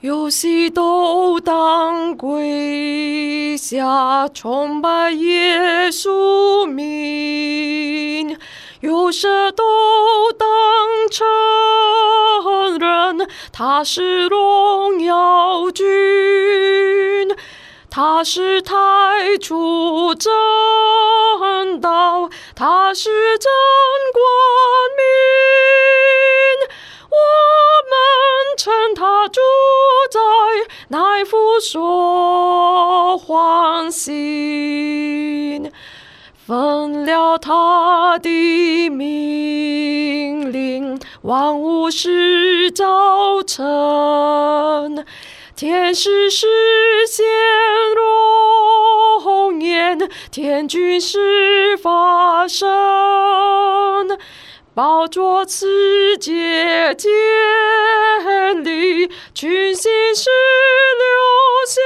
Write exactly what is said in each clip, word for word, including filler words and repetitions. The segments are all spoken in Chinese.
有喜都当跪下，崇拜耶稣名；有舌都当承认，他是荣耀君，他是太初真道，他是真光明。我们称他主宰，乃父所欢心，分了他的命令，万物是造成，天使是显容颜，天君是发声，宝座赐洁建立，群星是流星，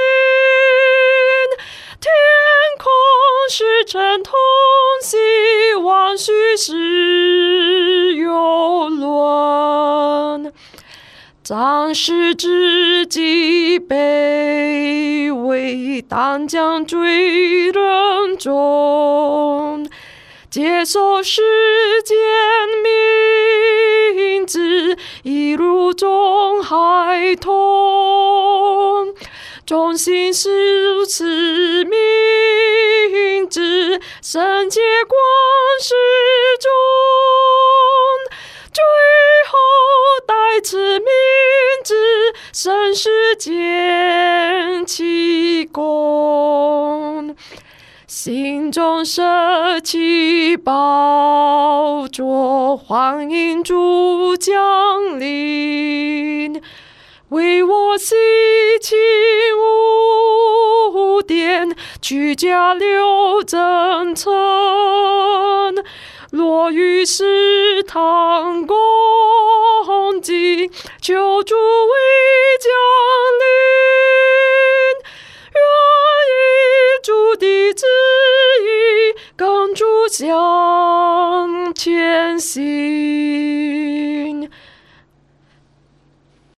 天空是尘同息，万绪是游轮。战士自己卑微，但将罪人重，接受世间名字，一如众孩童。众心是如此明智，圣洁光世中，最后代此名字，神世间其功。心中舍弃宝座，欢迎主降临，为我洗清污点，去加留真诚，落于试探攻击，求主为降临，愿以主的旨意跟主向前行。